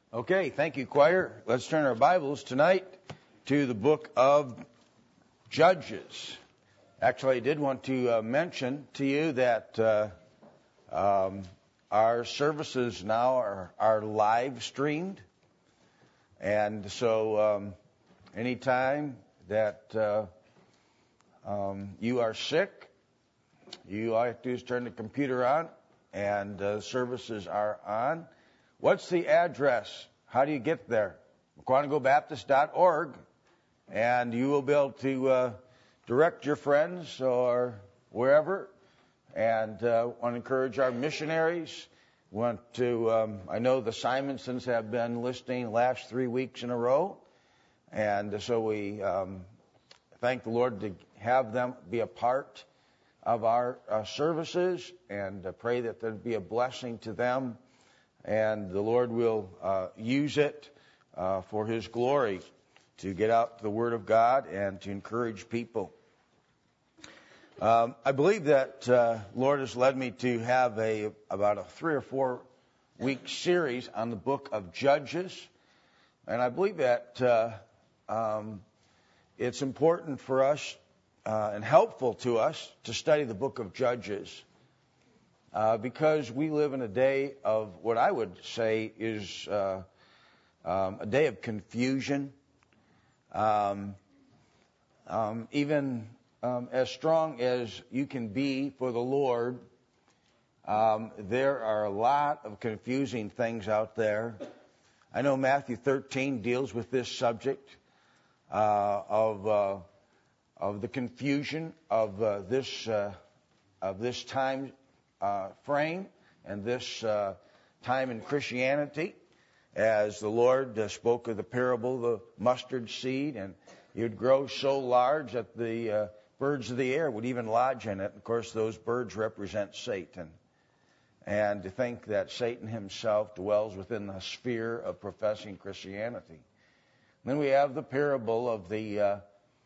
Okay, thank you, choir. Let's turn our Bibles tonight to the book of Judges. Actually, I did want to mention to you that our services now are live streamed. And so anytime that you are sick, you all have to do is turn the computer on, and services are on. What's the address? How do you get there? McQuantigobaptist.org, and you will be able to direct your friends or wherever. And want to encourage our missionaries. Want to? I know the Simonsons have been listening the last 3 weeks in a row, and so we thank the Lord to have them be a part of our services, and pray that there be a blessing to them. And the Lord will use it for His glory to get out the Word of God and to encourage people. I believe that Lord has led me to have about a 3 or 4 week series on the book of Judges. And I believe that it's important for us and helpful to us to study the book of Judges. Because we live in a day of what I would say is a day of confusion, even as strong as you can be for the Lord. There are a lot of confusing things out there. I know Matthew 13 deals with this subject of the confusion of this time frame and this time in Christianity, as the Lord spoke of the parable of the mustard seed, and it would grow so large that the birds of the air would even lodge in it. Of course, those birds represent Satan. And to think that Satan himself dwells within the sphere of professing Christianity. Then we have the parable of the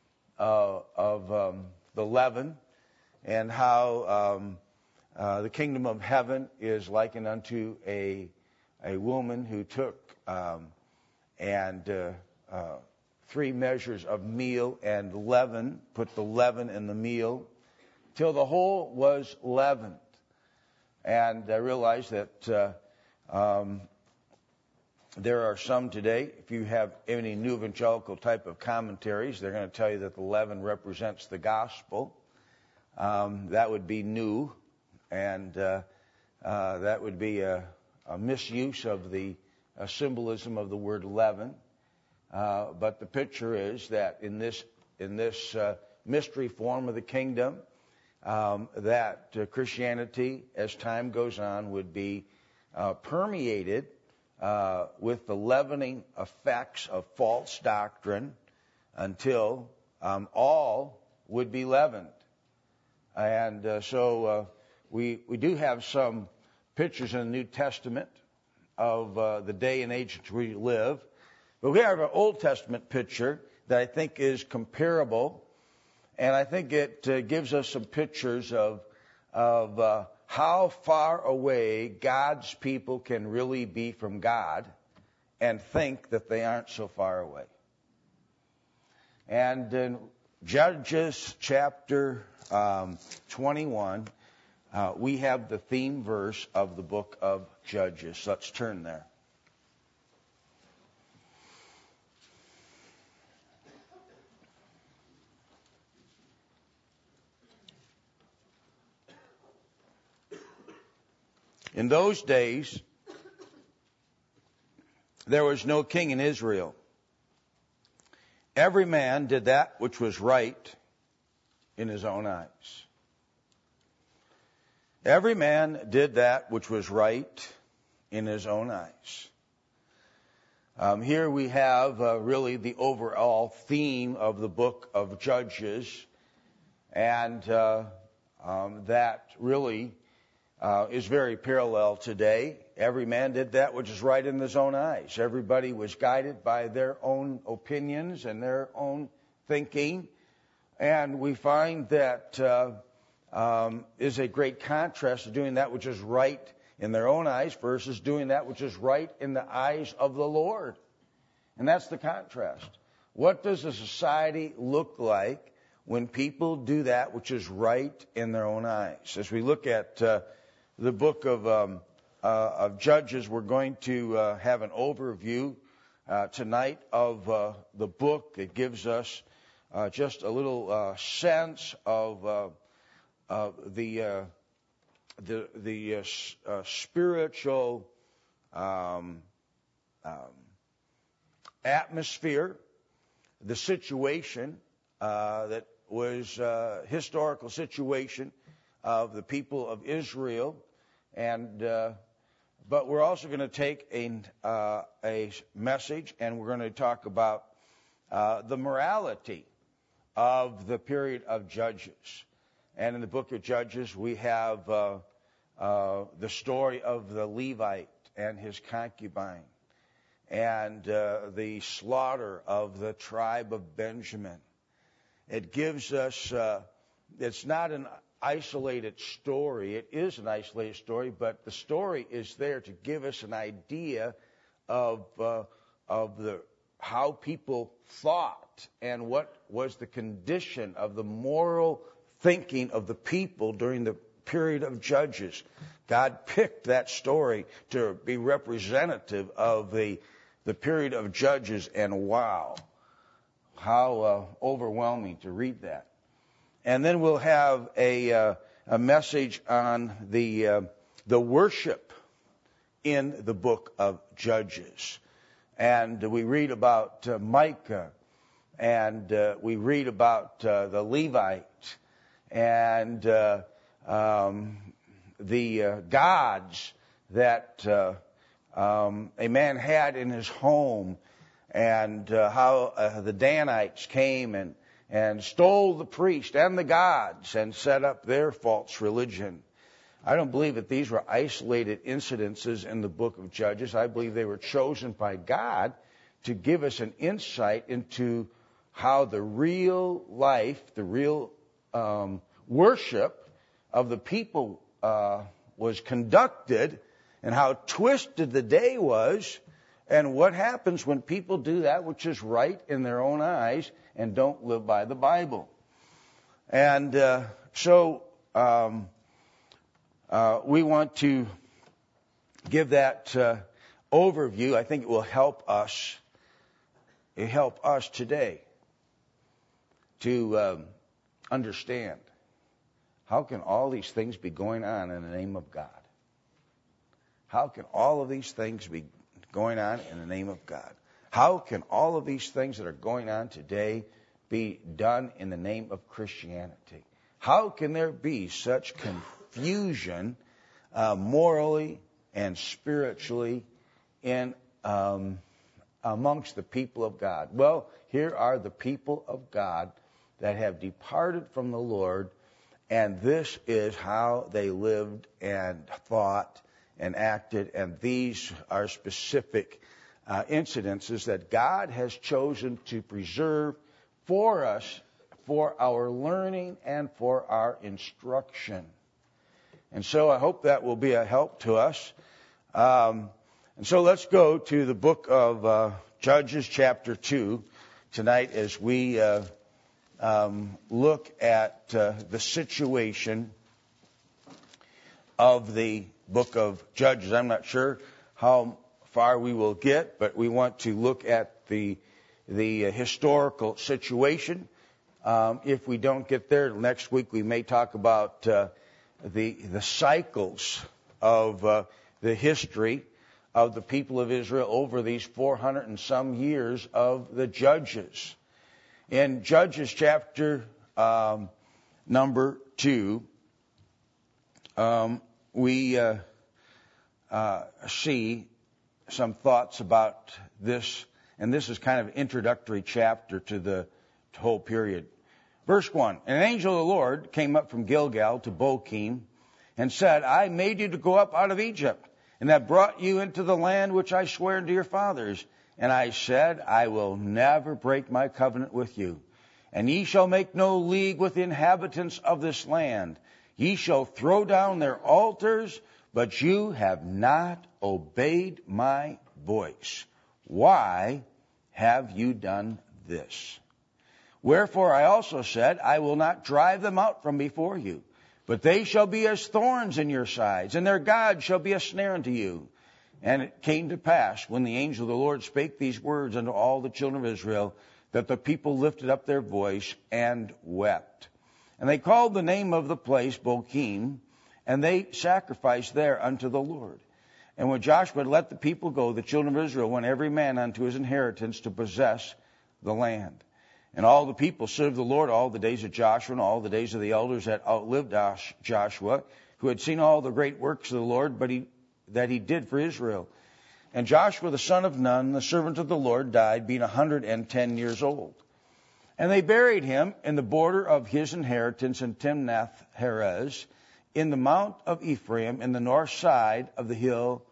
leaven, and how the kingdom of heaven is likened unto a woman who took 3 measures of meal and leaven, put the leaven in the meal, till the whole was leavened. And I realize that there are some today, if you have any new evangelical type of commentaries, they're going to tell you that the leaven represents the gospel. That would be new. And that would be a misuse of the symbolism of the word leaven. But the picture is that in this mystery form of the kingdom, that Christianity, as time goes on, would be permeated with the leavening effects of false doctrine until all would be leavened. And so we do have some pictures in the New Testament of the day and age in which we live. But we have an Old Testament picture that I think is comparable. And I think it gives us some pictures of how far away God's people can really be from God and think that they aren't so far away. And in Judges chapter 21, we have the theme verse of the book of Judges. Let's turn there. In those days, there was no king in Israel. Every man did that which was right in his own eyes. Every man did that which was right in his own eyes. Here we have really the overall theme of the book of Judges, and that really is very parallel today. Every man did that which is right in his own eyes. Everybody was guided by their own opinions and their own thinking. And we find that is a great contrast to doing that which is right in their own eyes versus doing that which is right in the eyes of the Lord. And that's the contrast. What does a society look like when people do that which is right in their own eyes? As we look at the book of Judges, we're going to have an overview tonight of the book. It gives us just a little sense of the spiritual atmosphere, the situation that was historical situation of the people of Israel, and but we're also going to take a message, and we're going to talk about the morality of the period of Judges. And in the book of Judges, we have the story of the Levite and his concubine, and the slaughter of the tribe of Benjamin. It gives us, it's not an isolated story. It is an isolated story, but the story is there to give us an idea of how people thought and what was the condition of the moral thinking of the people during the period of Judges. God picked that story to be representative of the period of Judges, and wow, how overwhelming to read that. And then we'll have a message on the worship in the book of Judges. And we read about Micah, and we read about the Levite, and the gods that a man had in his home, and how the Danites came and stole the priest and the gods and set up their false religion. I don't believe that these were isolated incidences in the book of Judges. I believe they were chosen by God to give us an insight into how the real life, the real worship of the people was conducted, and how twisted the day was, and what happens when people do that which is right in their own eyes and don't live by the Bible. And so we want to give that overview. I think it will help us today to understand how can all these things be going on in the name of God? How can all of these things be going on in the name of God? How can all of these things that are going on today be done in the name of Christianity? How can there be such confusion morally and spiritually in amongst the people of God? Well, here are the people of God that have departed from the Lord, and this is how they lived and thought and acted, and these are specific incidences that God has chosen to preserve for us, for our learning and for our instruction. And so I hope that will be a help to us. And so let's go to the book of Judges chapter 2 tonight as we look at the situation of the book of Judges. I'm not sure how far we will get, but we want to look at the historical situation. If we don't get there next week, we may talk about the cycles of the history of the people of Israel over these 400 and some years of the Judges. In Judges chapter number 2, we see some thoughts about this, and this is kind of an introductory chapter to the whole period. Verse 1, an angel of the Lord came up from Gilgal to Bochim and said, I made you to go up out of Egypt, and have brought you into the land which I swore to your fathers. And I said, I will never break my covenant with you. And ye shall make no league with the inhabitants of this land. Ye shall throw down their altars, but you have not obeyed my voice. Why have you done this? Wherefore I also said, I will not drive them out from before you, but they shall be as thorns in your sides, and their God shall be a snare unto you. And it came to pass, when the angel of the Lord spake these words unto all the children of Israel, that the people lifted up their voice and wept. And they called the name of the place Bochim, and they sacrificed there unto the Lord. And when Joshua had let the people go, the children of Israel went every man unto his inheritance to possess the land. And all the people served the Lord all the days of Joshua and all the days of the elders that outlived Joshua, who had seen all the great works of the Lord that he did for Israel. And Joshua the son of Nun, the servant of the Lord, died, being 110 years old. And they buried him in the border of his inheritance in Timnath-Heres, in the mount of Ephraim, in the north side of the hill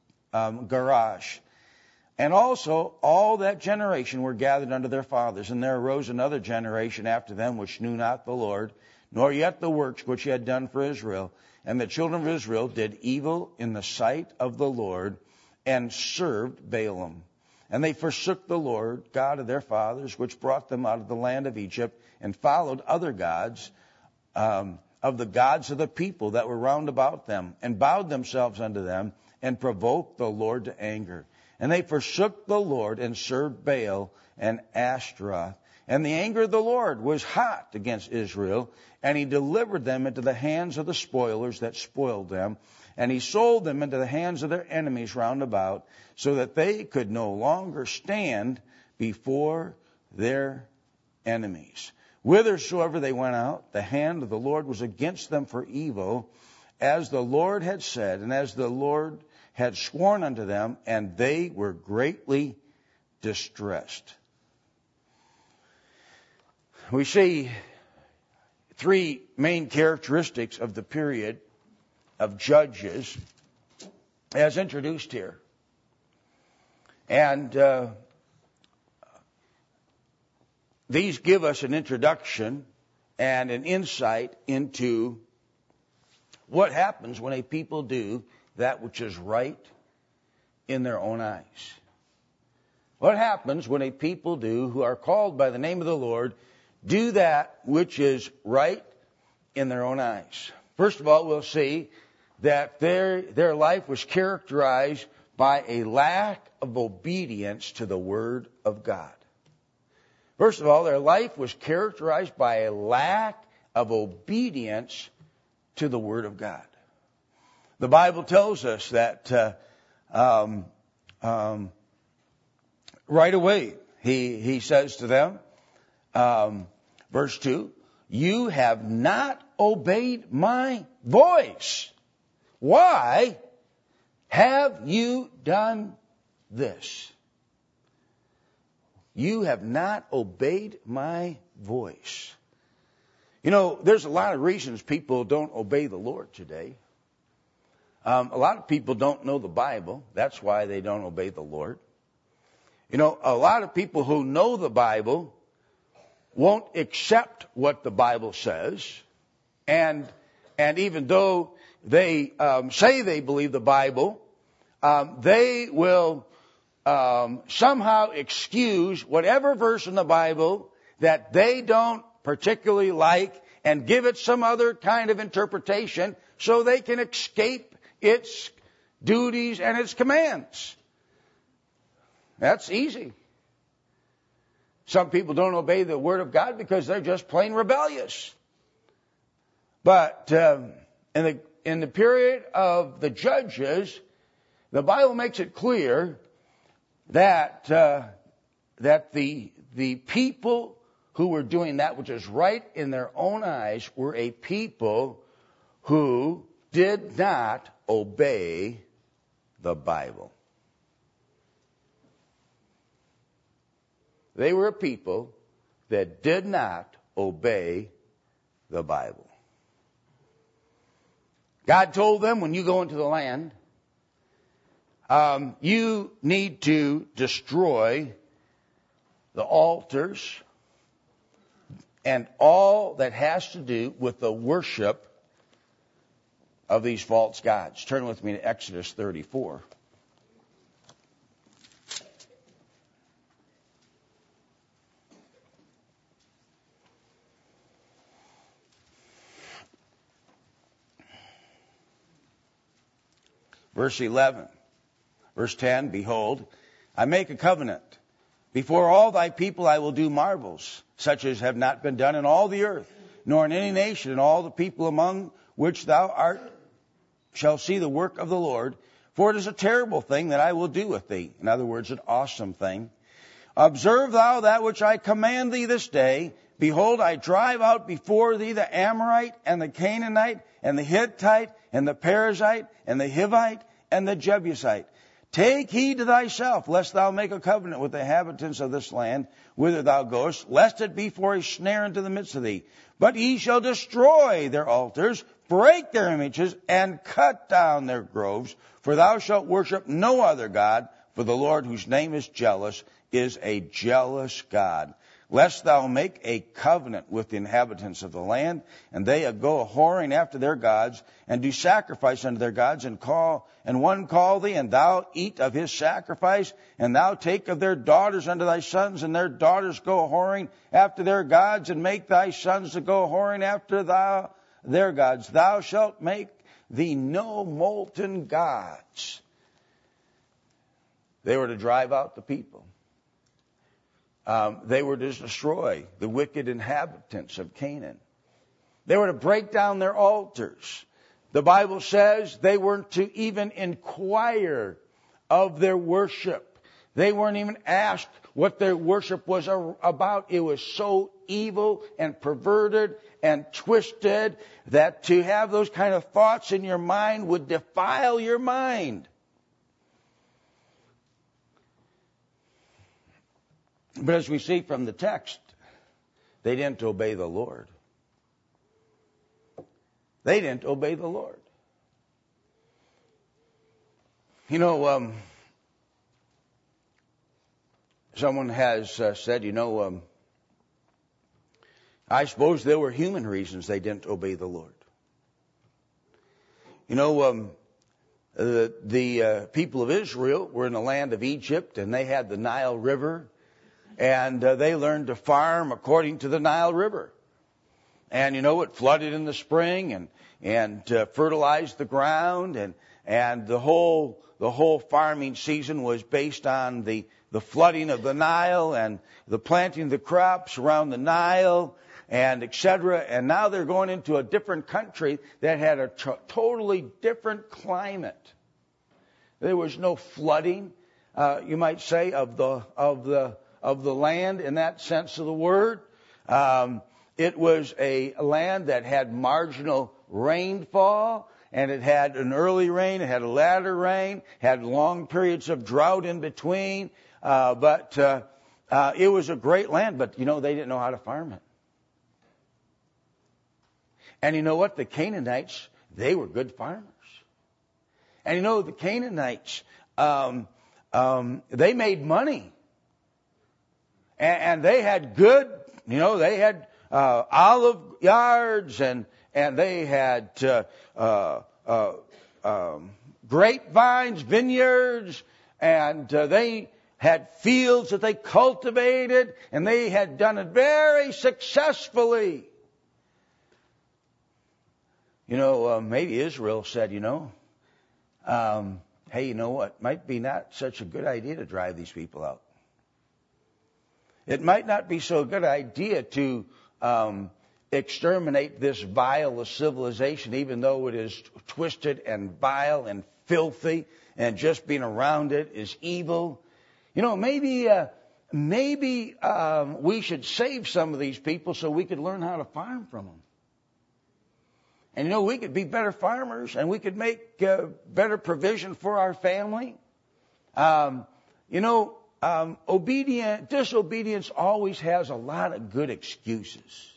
Garash. And also all that generation were gathered unto their fathers. And there arose another generation after them, which knew not the Lord, nor yet the works which he had done for Israel. And the children of Israel did evil in the sight of the Lord, and served Baalim. And they forsook the Lord, God of their fathers, which brought them out of the land of Egypt, and followed other gods, of the gods of the people that were round about them, and bowed themselves unto them, and provoked the Lord to anger. And they forsook the Lord, and served Baal and Ashtaroth. And the anger of the Lord was hot against Israel, and he delivered them into the hands of the spoilers that spoiled them. And he sold them into the hands of their enemies round about, so that they could no longer stand before their enemies. Whithersoever they went out, the hand of the Lord was against them for evil, as the Lord had said, and as the Lord had sworn unto them, and they were greatly distressed. We see three main characteristics of the period of Judges as introduced here. And these give us an introduction and an insight into what happens when a people do that which is right in their own eyes. What happens when a people who are called by the name of the Lord, do that which is right in their own eyes? First of all, we'll see that their life was characterized by a lack of obedience to the Word of God. First of all, their life was characterized by a lack of obedience to the Word of God. The Bible tells us that right away, he says to them, verse 2, you have not obeyed my voice. Why have you done this? You have not obeyed my voice. You know, there's a lot of reasons people don't obey the Lord today. A lot of people don't know the Bible. That's why they don't obey the Lord. You know, a lot of people who know the Bible won't accept what the Bible says. And even though they say they believe the Bible, they will somehow excuse whatever verse in the Bible that they don't particularly like and give it some other kind of interpretation so they can escape its duties and its commands. That's easy. Some people don't obey the Word of God because they're just plain rebellious. But in the period of the Judges, the Bible makes it clear that the people who were doing that which is right in their own eyes were a people who did not obey the Bible. They were a people that did not obey the Bible. God told them, when you go into the land, you need to destroy the altars and all that has to do with the worship of these false gods. Turn with me to Exodus 34. Verse 11. Verse 10, behold, I make a covenant. Before all thy people I will do marvels, such as have not been done in all the earth, nor in any nation, and all the people among which thou art shall see the work of the Lord. For it is a terrible thing that I will do with thee. In other words, an awesome thing. Observe thou that which I command thee this day. Behold, I drive out before thee the Amorite, and the Canaanite, and the Hittite, and the Perizzite, and the Hivite, and the Jebusite. Take heed to thyself, lest thou make a covenant with the inhabitants of this land, whither thou goest, lest it be for a snare into the midst of thee. But ye shall destroy their altars, break their images, and cut down their groves. For thou shalt worship no other God, for the Lord, whose name is jealous, is a jealous God. Lest thou make a covenant with the inhabitants of the land, and they go a-whoring after their gods, and do sacrifice unto their gods, and one call thee, and thou eat of his sacrifice, and thou take of their daughters unto thy sons, and their daughters go a-whoring after their gods, and make thy sons to go a-whoring after their gods. Thou shalt make thee no molten gods. They were to drive out the people. They were to destroy the wicked inhabitants of Canaan. They were to break down their altars. The Bible says they weren't to even inquire of their worship. They weren't even asked what their worship was about. It was so evil and perverted and twisted that to have those kind of thoughts in your mind would defile your mind. But as we see from the text, they didn't obey the Lord. They didn't obey the Lord. You know, someone has said, I suppose there were human reasons they didn't obey the Lord. You know, the people of Israel were in the land of Egypt, and they had the Nile River. And they learned to farm according to the Nile River. And, it flooded in the spring and fertilized the ground. And the whole farming season was based on the flooding of the Nile and the planting of the crops around the Nile and et cetera. And now they're going into a different country that had a totally different climate. There was no flooding, you might say, of the land in that sense of the word. It was a land that had marginal rainfall, and it had an early rain, it had a latter rain, had long periods of drought in between. But it was a great land, but they didn't know how to farm it. And you know what? The Canaanites, they were good farmers. And the Canaanites, they made money. And they had good, they had olive yards and they had grapevines, vineyards, and they had fields that they cultivated, and they had done it very successfully. Maybe Israel said, hey, you know what? Might be not such a good idea to drive these people out. It might not be so good idea to exterminate this vile civilization, even though it is twisted and vile and filthy, and just being around it is evil. Maybe we should save some of these people so we could learn how to farm from them. And we could be better farmers, and we could make better provision for our family. Disobedience always has a lot of good excuses.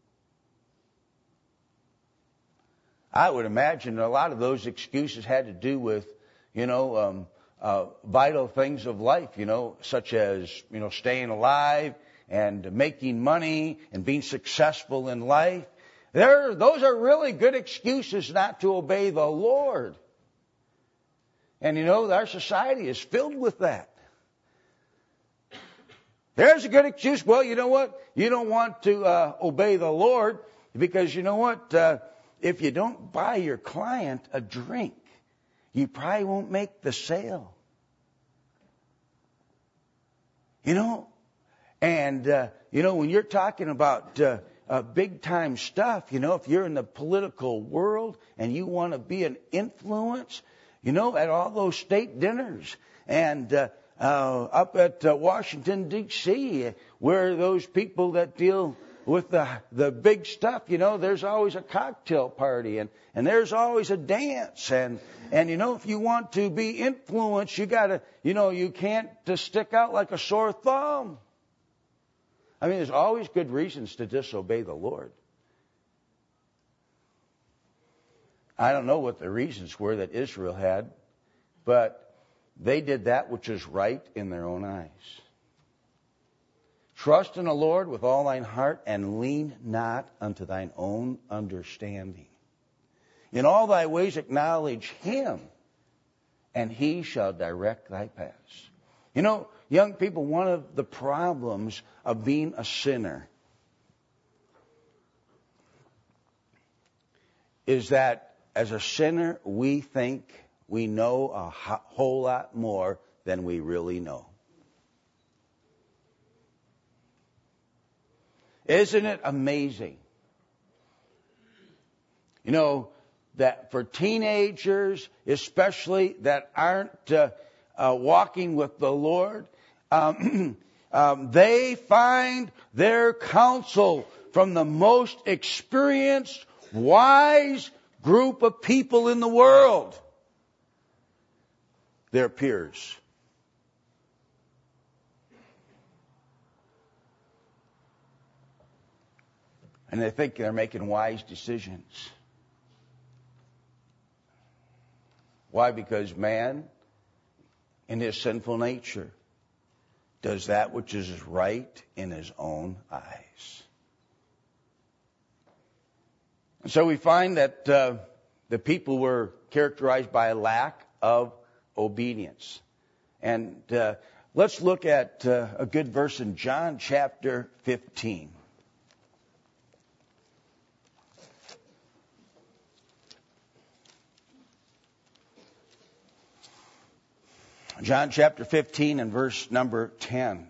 I would imagine a lot of those excuses had to do with, vital things of life, such as, staying alive and making money and being successful in life. Those are really good excuses not to obey the Lord. And our society is filled with that. There's a good excuse. Well, you know what? You don't want to obey the Lord because you know what? If you don't buy your client a drink, you probably won't make the sale. And when you're talking about big time stuff, if you're in the political world and you want to be an influence, at all those state dinners and up at Washington, D.C., where those people that deal with the big stuff, there's always a cocktail party and there's always a dance. And if you want to be influenced, you got to, you can't just stick out like a sore thumb. I mean, there's always good reasons to disobey the Lord. I don't know what the reasons were that Israel had, but they did that which is right in their own eyes. Trust in the Lord with all thine heart, and lean not unto thine own understanding. In all thy ways acknowledge Him, and He shall direct thy paths. Young people, one of the problems of being a sinner is that as a sinner, we think we know a whole lot more than we really know. Isn't it amazing? That for teenagers, especially that aren't walking with the Lord, they find their counsel from the most experienced, wise group of people in the world, their peers. And they think they're making wise decisions. Why? Because man, in his sinful nature, does that which is right in his own eyes. And so we find that the people were characterized by a lack of obedience. And let's look at a good verse in John chapter 15. John chapter 15 and verse number 10.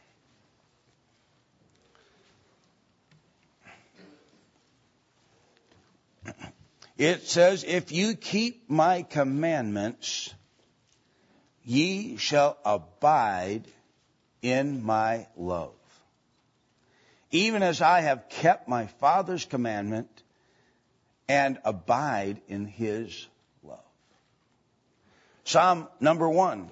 It says, if you keep my commandments, ye shall abide in my love, even as I have kept my Father's commandment and abide in His love. Psalm number 1.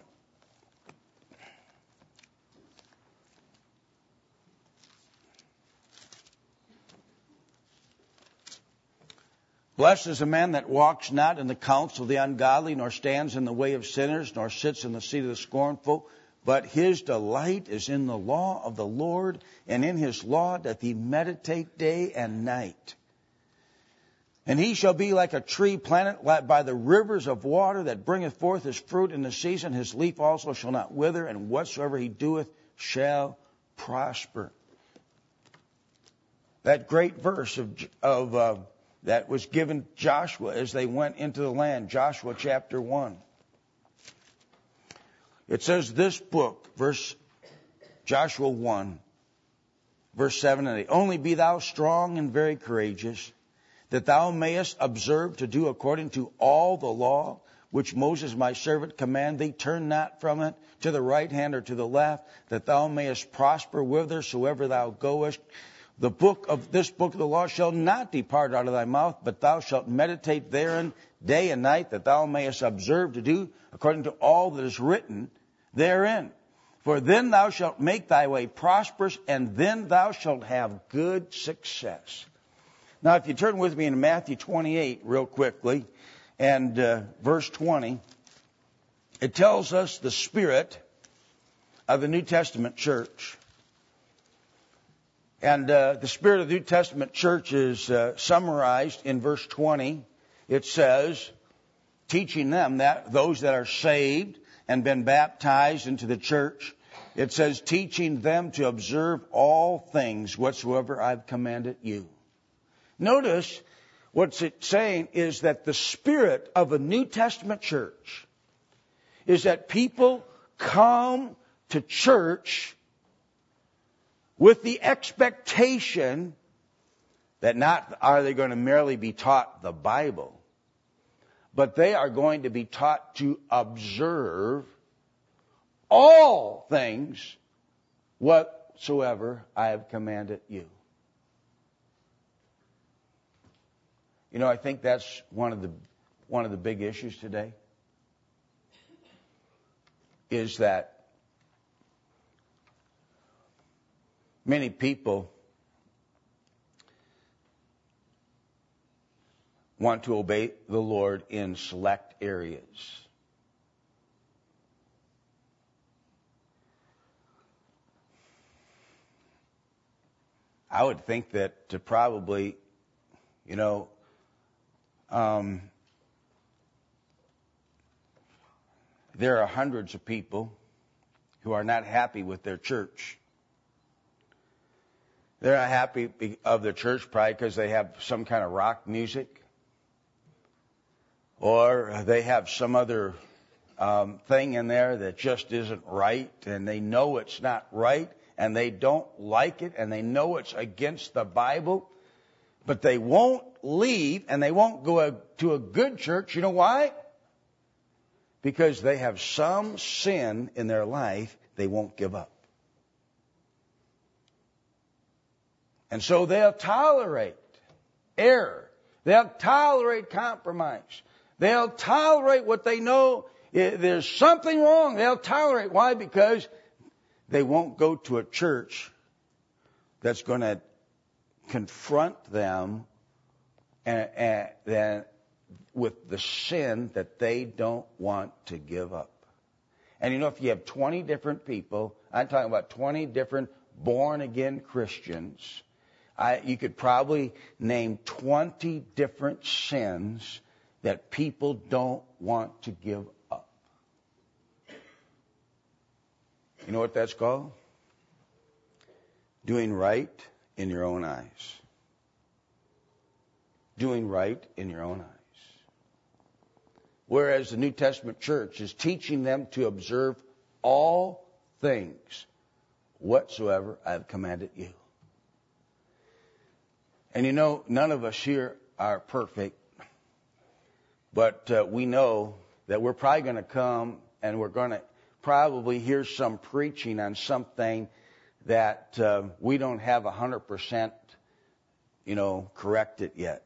Blessed is the man that walks not in the counsel of the ungodly, nor stands in the way of sinners, nor sits in the seat of the scornful. But his delight is in the law of the Lord, and in his law doth he meditate day and night. And he shall be like a tree planted by the rivers of water, that bringeth forth his fruit in the season. His leaf also shall not wither, and whatsoever he doeth shall prosper. That great verse of that was given Joshua as they went into the land, Joshua chapter 1. It says this book, Joshua 1, verse 7 and 8. Only be thou strong and very courageous, that thou mayest observe to do according to all the law which Moses my servant commanded thee. Turn not from it to the right hand or to the left, that thou mayest prosper whithersoever thou goest. This book of the law shall not depart out of thy mouth, but thou shalt meditate therein day and night, that thou mayest observe to do according to all that is written therein. For then thou shalt make thy way prosperous, and then thou shalt have good success. Now, if you turn with me in Matthew 28 real quickly, and verse 20, it tells us the spirit of the New Testament church. And the spirit of the New Testament church is summarized in verse 20. It says, teaching them, that those that are saved and been baptized into the church, it says, teaching them to observe all things whatsoever I've commanded you. Notice what's it saying is that the spirit of a New Testament church is that people come to church with the expectation that not are they going to merely be taught the Bible, but they are going to be taught to observe all things whatsoever I have commanded you. You know, I think that's one of the big issues today, is that many people want to obey the Lord in select areas. I would think that to probably, there are hundreds of people who are not happy with their church. They're not happy of their church probably because they have some kind of rock music, or they have some other thing in there that just isn't right, and they know it's not right, and they don't like it, and they know it's against the Bible, but they won't leave, and they won't go to a good church. You know why? Because they have some sin in their life they won't give up. And so they'll tolerate error. They'll tolerate compromise. They'll tolerate what they know there's something wrong. They'll tolerate. Why? Because they won't go to a church that's going to confront them and with the sin that they don't want to give up. And if you have 20 different people, I'm talking about 20 different born-again Christians, you could probably name 20 different sins that people don't want to give up. You know what that's called? Doing right in your own eyes. Doing right in your own eyes. Whereas the New Testament church is teaching them to observe all things whatsoever I have commanded you. And none of us here are perfect, but we know that we're probably going to come and we're going to probably hear some preaching on something that we don't have 100%, corrected yet.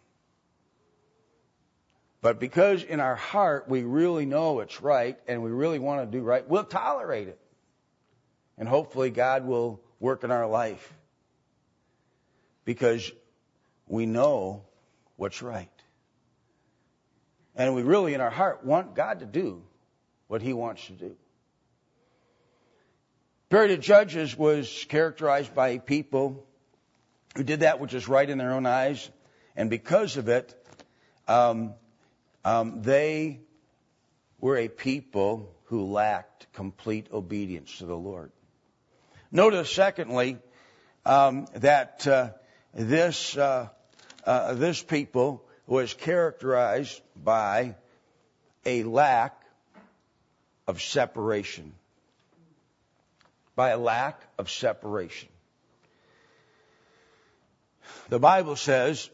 But because in our heart we really know it's right and we really want to do right, we'll tolerate it. And hopefully God will work in our life because we know what's right. And we really in our heart want God to do what He wants to do. The period of Judges was characterized by people who did that which is right in their own eyes, and because of it, they were a people who lacked complete obedience to the Lord. Notice, secondly, that this people was characterized by a lack of separation. By a lack of separation. The Bible says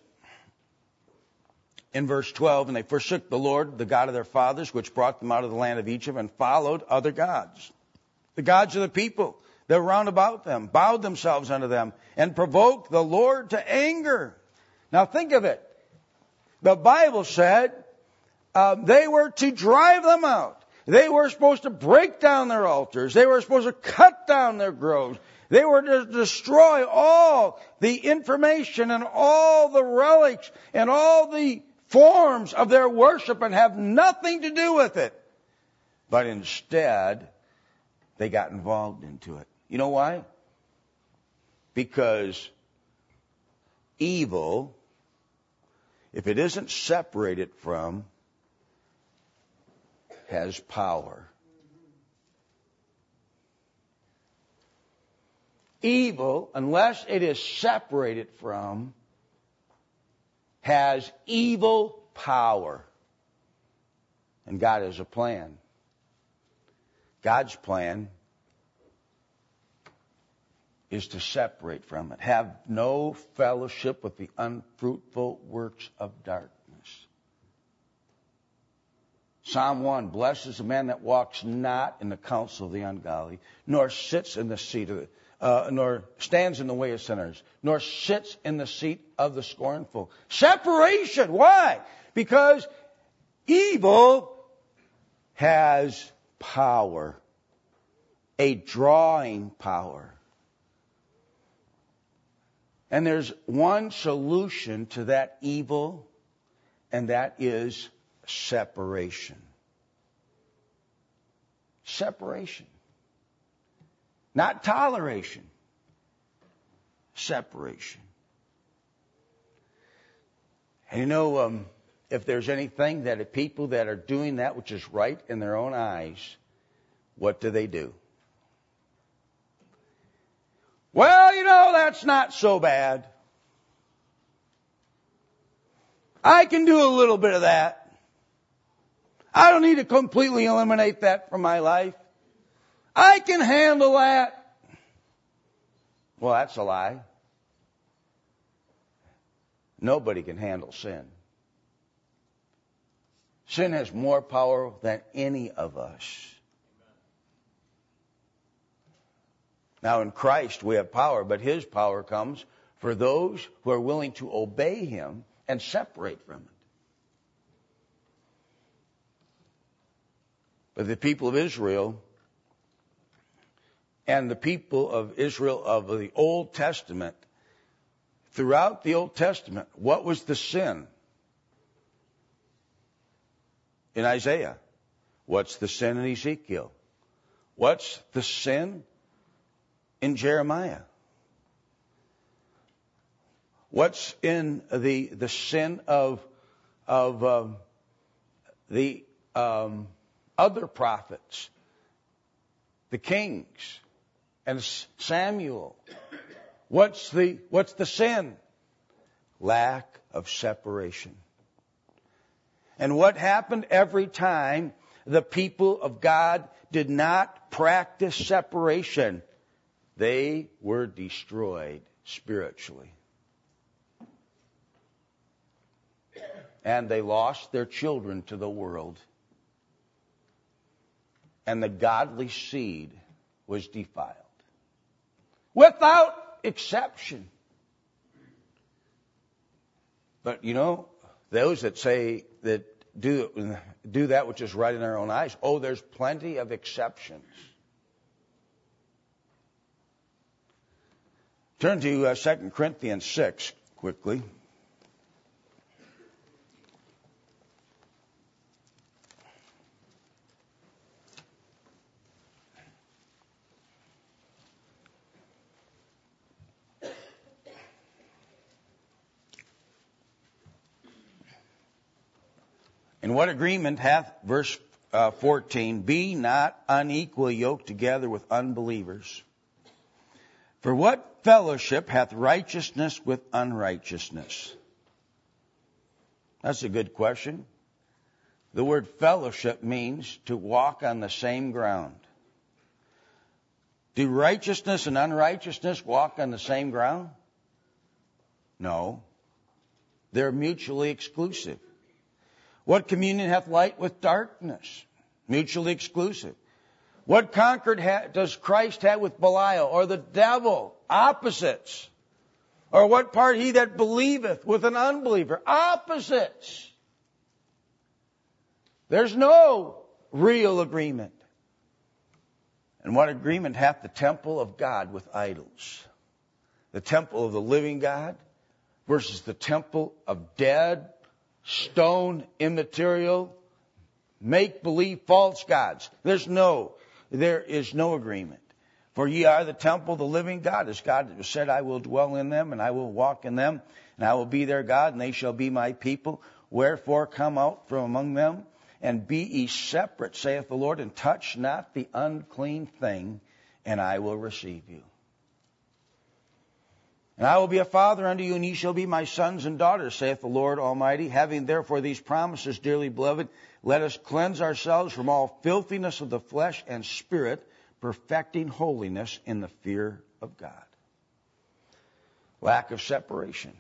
in verse 12, and they forsook the Lord, the God of their fathers, which brought them out of the land of Egypt, and followed other gods. The gods of the people that were round about them, bowed themselves unto them, and provoked the Lord to anger. Now think of it. The Bible said they were to drive them out. They were supposed to break down their altars. They were supposed to cut down their groves. They were to destroy all the information and all the relics and all the forms of their worship and have nothing to do with it. But instead, they got involved into it. You know why? Because evil, if it isn't separated from, has power. Evil, unless it is separated from, has evil power. And God has a plan. God's plan is to separate from it. Have no fellowship with the unfruitful works of darkness. Psalm 1, blessed is the man that walks not in the counsel of the ungodly, nor sits in the seat of nor stands in the way of sinners, nor sits in the seat of the scornful. Separation. Why? Because evil has power, a drawing power. And there's one solution to that evil, and that is separation. Separation. Not toleration. Separation. And you know, if there's anything that if people that are doing that which is right in their own eyes, what do? Well, you know, that's not so bad. I can do a little bit of that. I don't need to completely eliminate that from my life. I can handle that. Well, that's a lie. Nobody can handle sin. Sin has more power than any of us. Now, in Christ, we have power, but His power comes for those who are willing to obey Him and separate from it. But the people of Israel and the people of Israel of the Old Testament, throughout the Old Testament, what was the sin? In Isaiah. What's the sin in Ezekiel? What's the sin in Jeremiah? What's in the sin of the other prophets, the kings, and Samuel? What's the sin? Lack of separation. And what happened every time the people of God did not practice separation? They were destroyed spiritually. And they lost their children to the world. And the godly seed was defiled. Without exception. But you know, those that say that do that which is right in their own eyes, there's plenty of exceptions. Turn to 2 Corinthians 6 quickly. And what agreement hath, verse 14, be not unequally yoked together with unbelievers. For what fellowship hath righteousness with unrighteousness? That's a good question. The word fellowship means to walk on the same ground. Do righteousness and unrighteousness walk on the same ground? No. They're mutually exclusive. What communion hath light with darkness? Mutually exclusive. What concord does Christ have with Belial or the devil? Opposites. Or what part he that believeth with an unbeliever? Opposites. There's no real agreement. And what agreement hath the temple of God with idols? The temple of the living God versus the temple of dead, stone, immaterial, make-believe false gods. There is no agreement. For ye are the temple of the living God. As God said, I will dwell in them, and I will walk in them, and I will be their God, and they shall be my people. Wherefore come out from among them, and be ye separate, saith the Lord, and touch not the unclean thing, and I will receive you. And I will be a father unto you, and ye shall be my sons and daughters, saith the Lord Almighty. Having therefore these promises, dearly beloved, let us cleanse ourselves from all filthiness of the flesh and spirit, perfecting holiness in the fear of God. Lack of separation.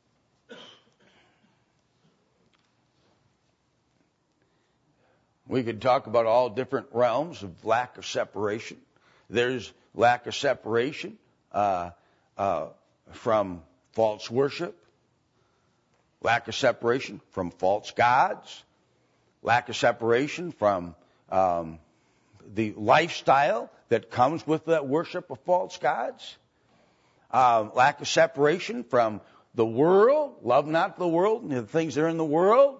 We could talk about all different realms of lack of separation. There's lack of separation from false worship, lack of separation from false gods, lack of separation from the lifestyle that comes with the worship of false gods, lack of separation from the world, love not the world and the things that are in the world.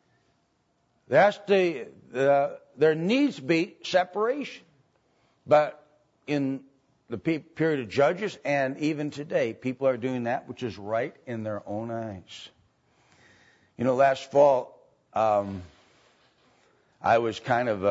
There needs to be separation. But in the period of Judges and even today, people are doing that which is right in their own eyes. You know, last fall, I was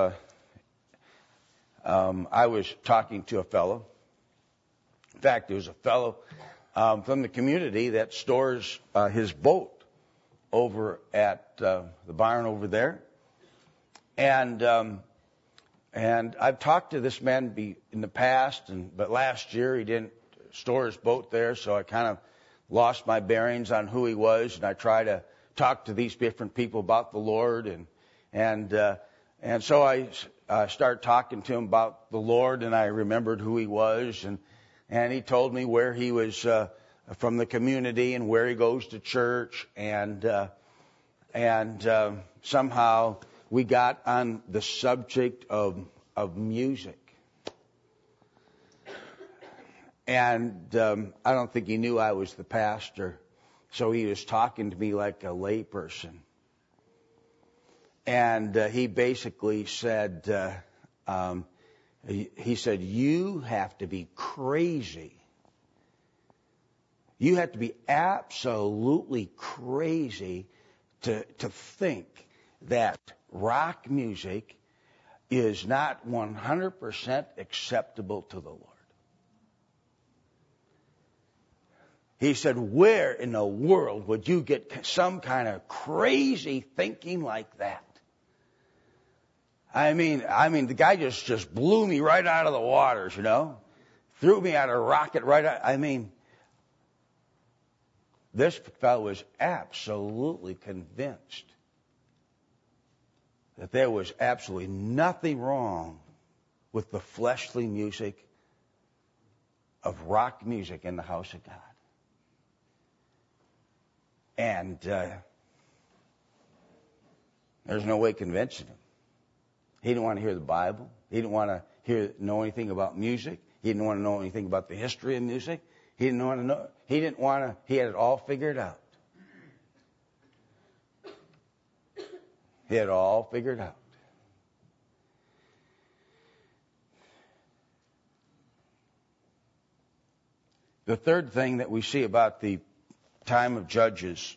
talking to a fellow. In fact, there was a fellow from the community that stores his boat over at the barn over there. And I've talked to this man in the past, but last year he didn't store his boat there, so I kind of lost my bearings on who he was, and I try to talk to these different people about the Lord, and so I started talking to him about the Lord, and I remembered who he was, and he told me where he was from the community and where he goes to church, and somehow we got on the subject of music. And I don't think he knew I was the pastor, so he was talking to me like a layperson. And he basically said, he said, you have to be crazy. You have to be absolutely crazy to think that rock music is not 100% acceptable to the Lord. He said, where in the world would you get some kind of crazy thinking like that? I mean, the guy just blew me right out of the waters, you know? Threw me out of a rocket right out. I mean, this fellow was absolutely convinced that there was absolutely nothing wrong with the fleshly music of rock music in the house of God. And there's no way convincing him. He didn't want to hear the Bible. He didn't want to know anything about music. He didn't want to know anything about the history of music. He had it all figured out. He had it all figured out. The third thing that we see about the time of Judges,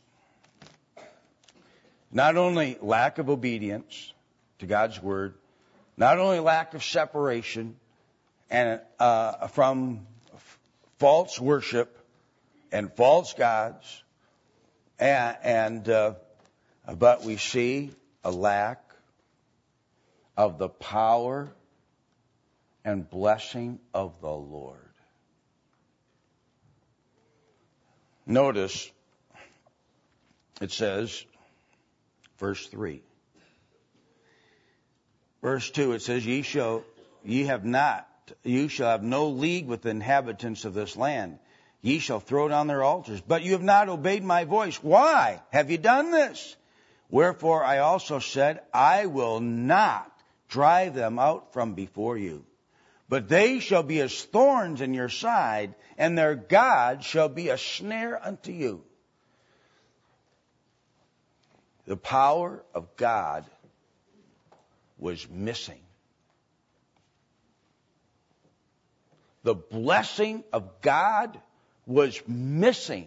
not only lack of obedience to God's word, not only lack of separation and from false worship and false gods, but we see a lack of the power and blessing of the Lord. Notice it says, verse 3. Verse 2, it says, you shall have no league with the inhabitants of this land. Ye shall throw down their altars. But you have not obeyed my voice. Why have you done this? Wherefore I also said, I will not drive them out from before you. But they shall be as thorns in your side, and their God shall be a snare unto you. The power of God was missing. the blessing of God was missing.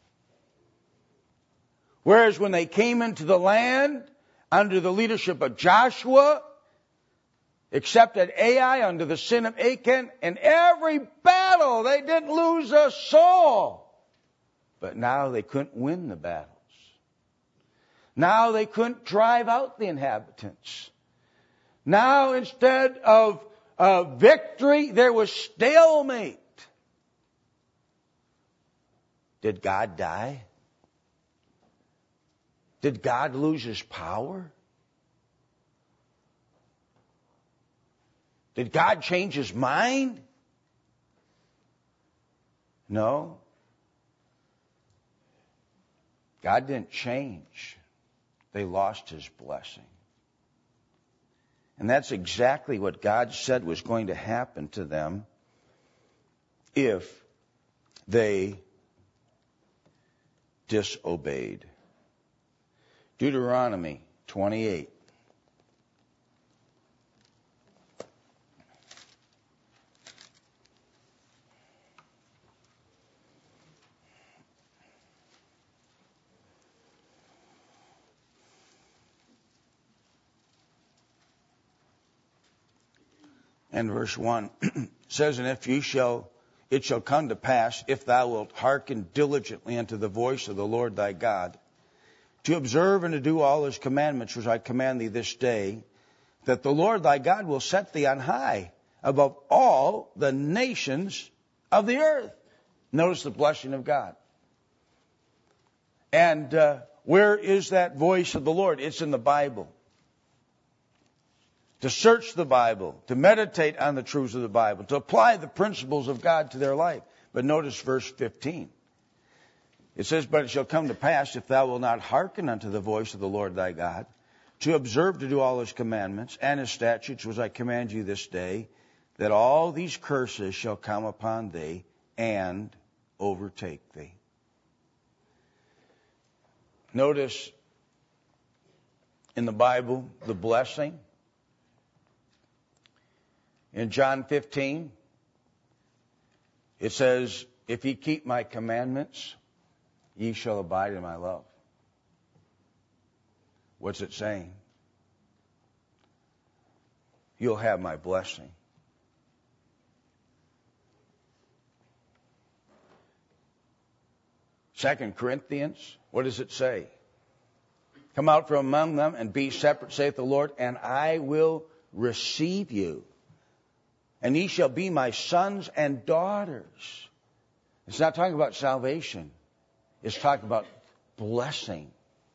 Whereas when they came into the land under the leadership of Joshua, accepted Ai under the sin of Achan, in every battle they didn't lose a soul. But now they couldn't win the battles. Now they couldn't drive out the inhabitants. Now instead of victory, there was stalemate. Did God die? Did God lose His power? Did God change His mind? No. God didn't change. They lost His blessing. And that's exactly what God said was going to happen to them if they disobeyed. Deuteronomy 28. And verse 1 says, and it shall come to pass, if thou wilt hearken diligently unto the voice of the Lord thy God, to observe and to do all His commandments which I command thee this day, that the Lord thy God will set thee on high above all the nations of the earth. Notice the blessing of God. And where is that voice of the Lord? It's in the Bible. To search the Bible, to meditate on the truths of the Bible, to apply the principles of God to their life. But notice verse 15. It says, but it shall come to pass, if thou wilt not hearken unto the voice of the Lord thy God, to observe to do all His commandments and His statutes which I command you this day, that all these curses shall come upon thee and overtake thee. Notice in the Bible the blessing. In John 15, it says, if ye keep my commandments, ye shall abide in my love. What's it saying? You'll have my blessing. Second Corinthians, what does it say? Come out from among them and be separate, saith the Lord, and I will receive you. And ye shall be my sons and daughters. It's not talking about salvation. It's talking about blessing.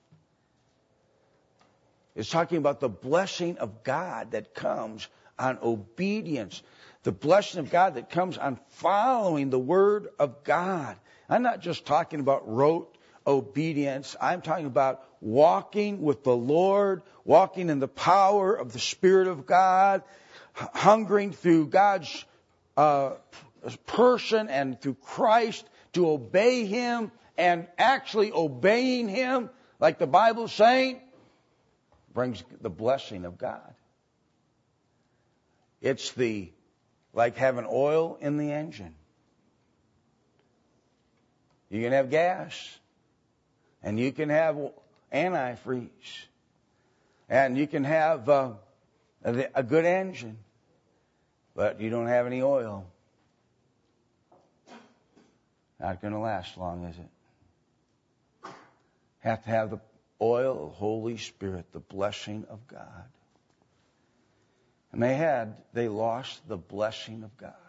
It's talking about the blessing of God that comes on obedience. The blessing of God that comes on following the Word of God. I'm not just talking about rote obedience. I'm talking about walking with the Lord, walking in the power of the Spirit of God, hungering through God's person and through Christ to obey Him, and actually obeying Him, like the Bible's saying, brings the blessing of God. It's like having oil in the engine. You can have gas, and you can have antifreeze, and you can have a good engine, but you don't have any oil. Not going to last long, is it? Have to have the oil of the Holy Spirit, the blessing of God. And they lost the blessing of God.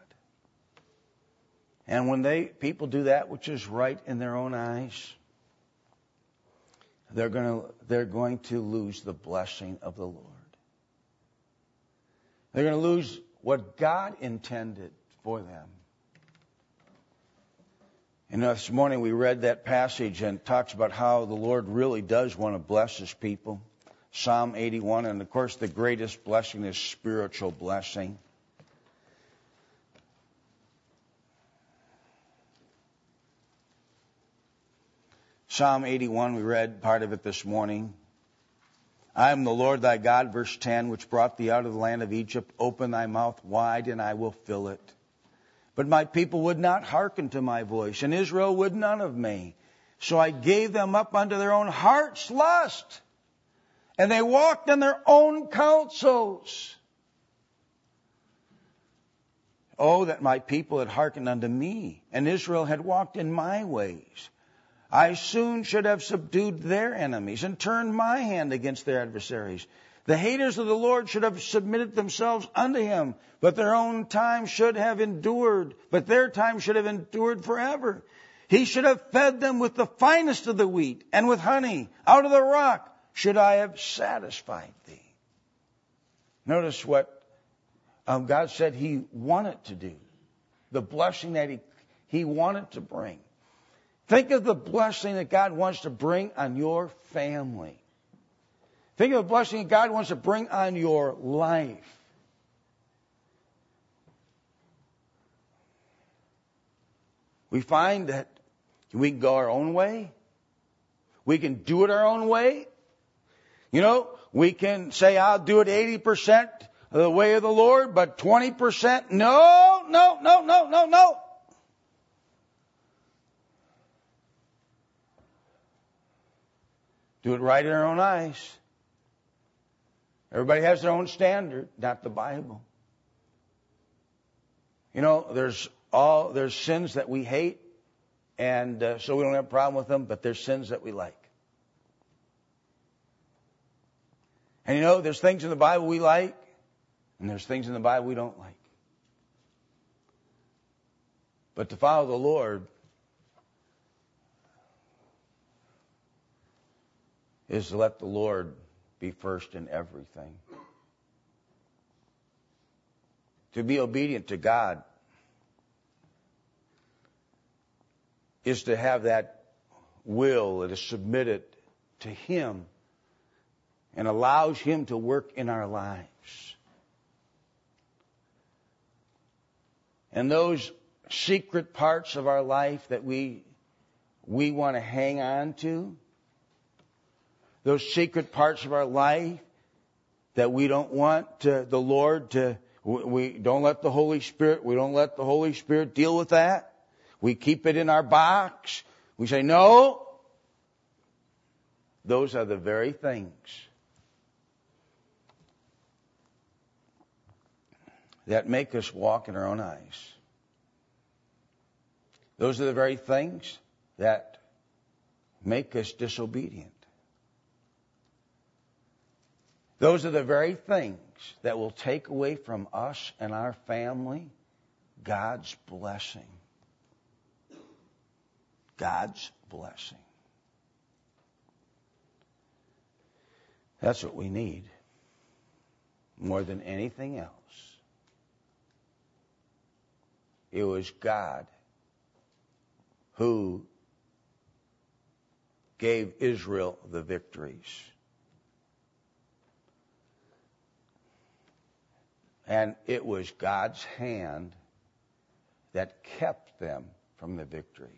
And when people do that which is right in their own eyes, they're going to lose the blessing of the Lord. They're going to lose what God intended for them. And this morning we read that passage and it talks about how the Lord really does want to bless His people. Psalm 81, and of course the greatest blessing is spiritual blessing. Psalm 81, we read part of it this morning. I am the Lord thy God, verse 10, which brought thee out of the land of Egypt. Open thy mouth wide, and I will fill it. But my people would not hearken to my voice, and Israel would none of me. So I gave them up unto their own heart's lust, and they walked in their own counsels. Oh, that my people had hearkened unto me, and Israel had walked in my ways. I soon should have subdued their enemies and turned my hand against their adversaries. The haters of the Lord should have submitted themselves unto him, but their time should have endured forever. He should have fed them with the finest of the wheat, and with honey out of the rock should I have satisfied thee. Notice what God said he wanted to do. The blessing that he wanted to bring. Think of the blessing that God wants to bring on your family. Think of the blessing that God wants to bring on your life. We find that we can go our own way. We can do it our own way. You know, we can say, I'll do it 80% of the way of the Lord, but 20%, no. Do it right in our own eyes. Everybody has their own standard, not the Bible. You know, there's sins that we hate, and so we don't have a problem with them, but there's sins that we like. And you know, there's things in the Bible we like, and there's things in the Bible we don't like. But to follow the Lord is to let the Lord be first in everything. To be obedient to God is to have that will that is submitted to him and allows him to work in our lives. And those secret parts of our life that we want to hang on to, those secret parts of our life that we don't want the Lord to, we don't let the Holy Spirit deal with that. We keep it in our box. We say, no. Those are the very things that make us walk in our own eyes. Those are the very things that make us disobedient. Those are the very things that will take away from us and our family God's blessing. God's blessing. That's what we need more than anything else. It was God who gave Israel the victories. And it was God's hand that kept them from the victories.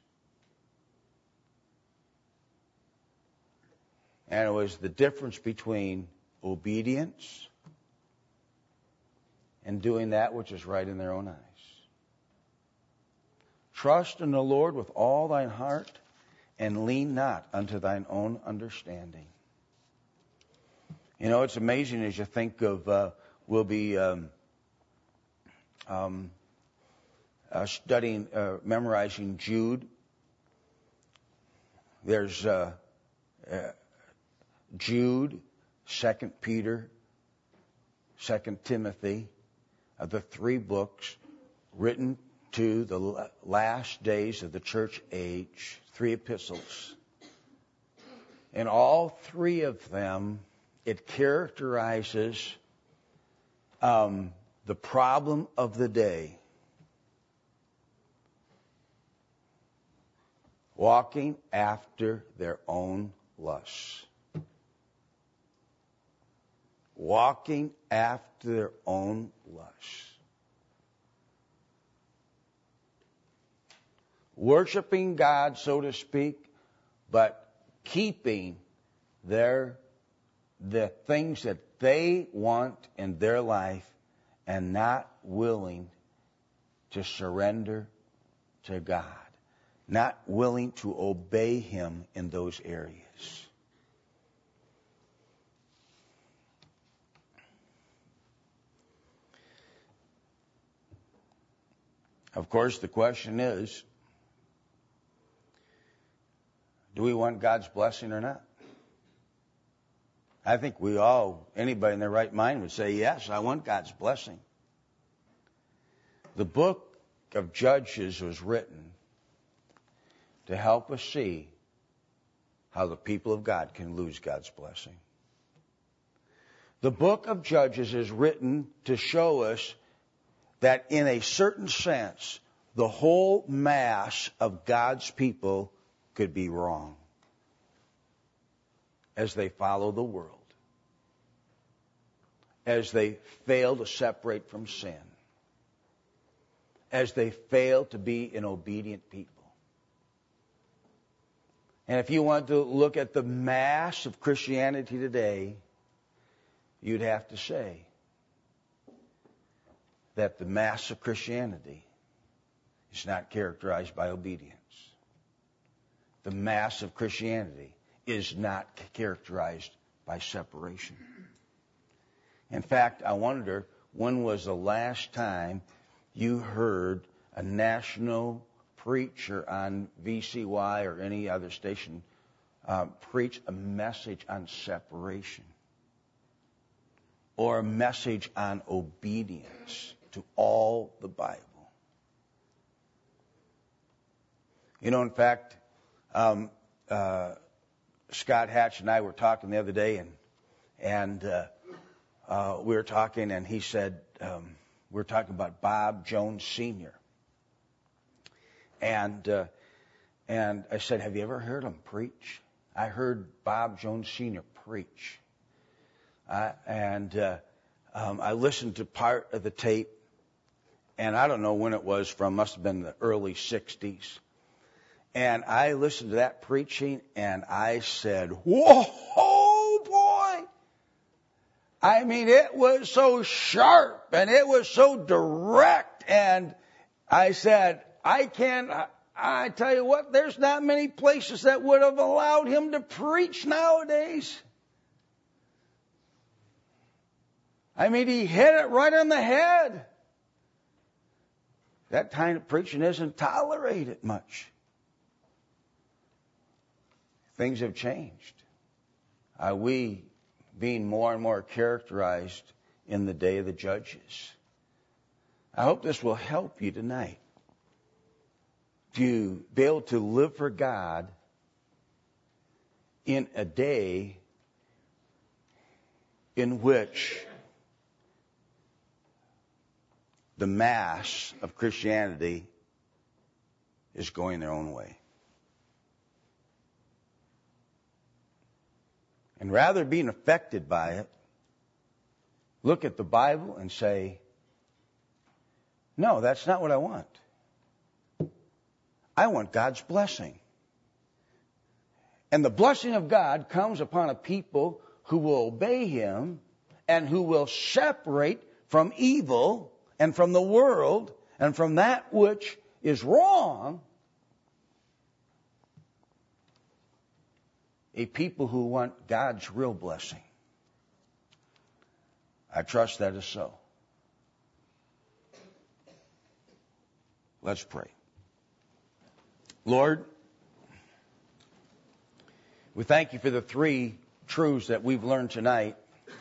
And it was the difference between obedience and doing that which is right in their own eyes. Trust in the Lord with all thine heart, and lean not unto thine own understanding. You know, it's amazing as you think of, we'll be studying, memorizing Jude. There's Jude, 2 Peter, 2 Timothy, the three books written to the last days of the church age, three epistles. In all three of them, it characterizes the problem of the day. Walking after their own lusts. Walking after their own lusts. Worshiping God, so to speak, but keeping the things that they want in their life and not willing to surrender to God, not willing to obey Him in those areas. Of course, the question is, do we want God's blessing or not? I think anybody in their right mind would say, yes, I want God's blessing. The book of Judges was written to help us see how the people of God can lose God's blessing. The book of Judges is written to show us that in a certain sense, the whole mass of God's people could be wrong as they follow the world, as they fail to separate from sin, as they fail to be an obedient people. And if you want to look at the mass of Christianity today, you'd have to say that the mass of Christianity is not characterized by obedience. The mass of Christianity is not characterized by separation. In fact, I wonder, when was the last time you heard a national preacher on VCY or any other station preach a message on separation or a message on obedience to all the Bible? You know, in fact, Scott Hatch and I were talking the other day, and we were talking, and he said, we were talking about Bob Jones Sr. And I said, have you ever heard him preach? I heard Bob Jones Sr. preach. I listened to part of the tape, and I don't know when it was from, must have been the early 60s. And I listened to that preaching, and I said, whoa, boy! I mean, it was so sharp, and it was so direct, and I said, I tell you what, there's not many places that would have allowed him to preach nowadays. I mean, he hit it right on the head. That kind of preaching isn't tolerated much. Things have changed. Are we being more and more characterized in the day of the judges? I hope this will help you tonight to be able to live for God in a day in which the mass of Christianity is going their own way. And rather than being affected by it, look at the Bible and say, no, that's not what I want. I want God's blessing. And the blessing of God comes upon a people who will obey Him and who will separate from evil and from the world and from that which is wrong. A people who want God's real blessing. I trust that is so. Let's pray. Lord, we thank you for the three truths that we've learned tonight.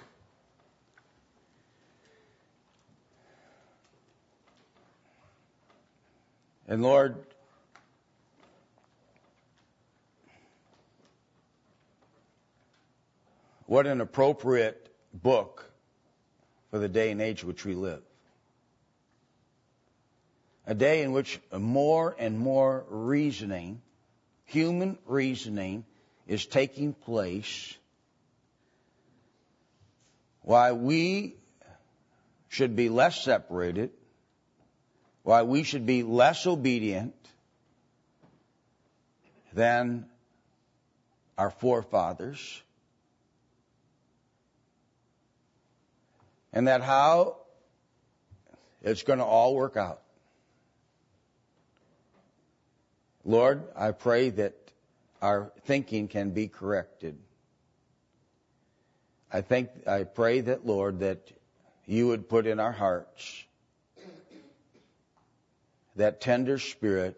And Lord, what an appropriate book for the day and age in which we live. A day in which more and more reasoning, human reasoning, is taking place. Why we should be less separated. Why we should be less obedient than our forefathers. And that how it's going to all work out. Lord, I pray that our thinking can be corrected. I pray that, Lord, that you would put in our hearts that tender spirit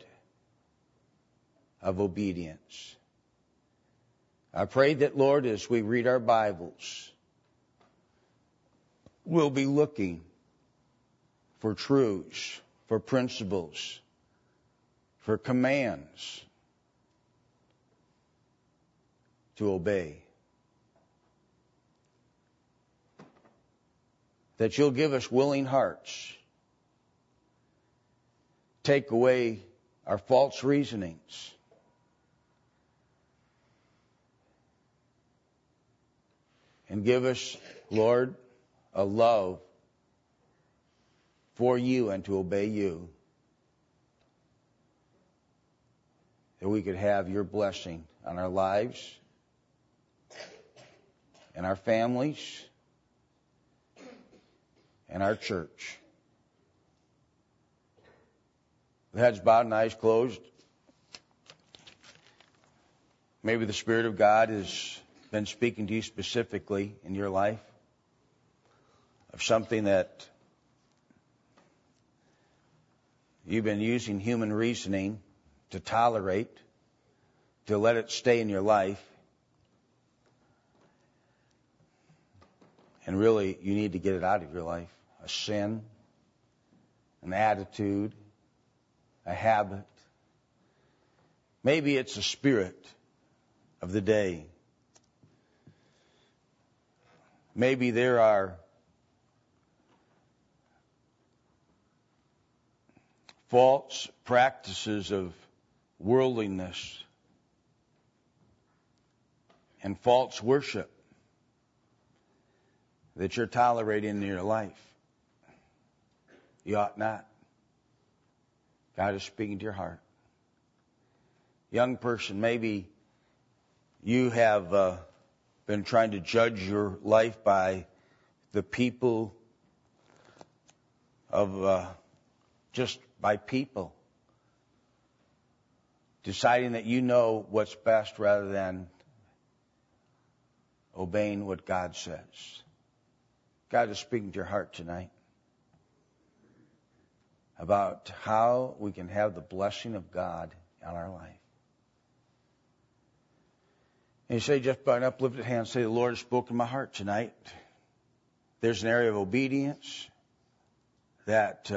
of obedience. I pray that, Lord, as we read our Bibles, we'll be looking for truths, for principles, for commands to obey. That you'll give us willing hearts. Take away our false reasonings. And give us, Lord, a love for you and to obey you. That we could have your blessing on our lives and our families and our church. With heads bowed and eyes closed, maybe the Spirit of God has been speaking to you specifically in your life of something that you've been using human reasoning to tolerate, to let it stay in your life. And really, you need to get it out of your life. A sin, an attitude, a habit. Maybe it's a spirit of the day. Maybe there are false practices of worldliness and false worship that you're tolerating in your life. You ought not. God is speaking to your heart. Young person, maybe you have been trying to judge your life by the people of just by people. Deciding that you know what's best rather than obeying what God says. God is speaking to your heart tonight about how we can have the blessing of God on our life. And you say, just by an uplifted hand, say, the Lord has spoken to my heart tonight. There's an area of obedience that,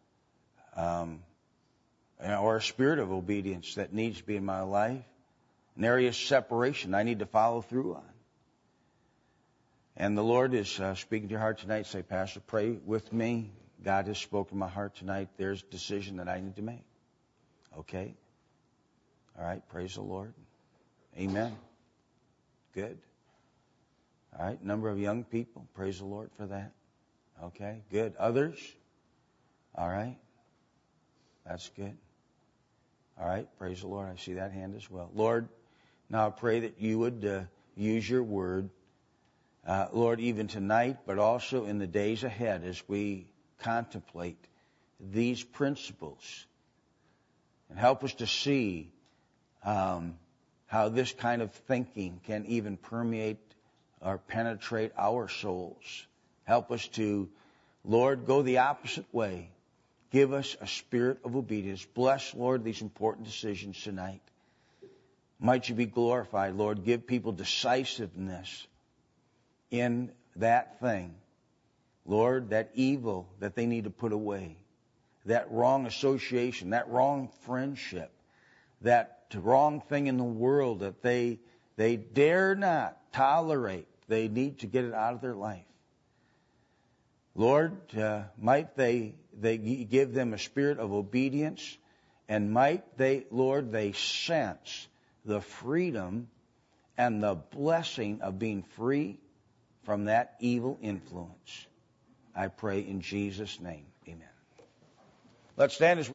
or a spirit of obedience that needs to be in my life. An area of separation I need to follow through on. And the Lord is speaking to your heart tonight. Say, Pastor, pray with me. God has spoken to my heart tonight. There's a decision that I need to make. Okay? All right. Praise the Lord. Amen. Good. All right. Number of young people. Praise the Lord for that. Okay. Good. Others? All right. That's good. All right. Praise the Lord. I see that hand as well. Lord, now I pray that you would use your word. Lord, even tonight, but also in the days ahead as we contemplate these principles. And help us to see how this kind of thinking can even permeate or penetrate our souls. Help us to, Lord, go the opposite way. Give us a spirit of obedience. Bless, Lord, these important decisions tonight. Might you be glorified, Lord. Give people decisiveness in that thing. Lord, that evil that they need to put away, that wrong association, that wrong friendship, that wrong thing in the world that they dare not tolerate. They need to get it out of their life. Lord, might they give them a spirit of obedience, and might they, Lord, they sense the freedom and the blessing of being free from that evil influence. I pray in Jesus' name. Amen. Let's stand as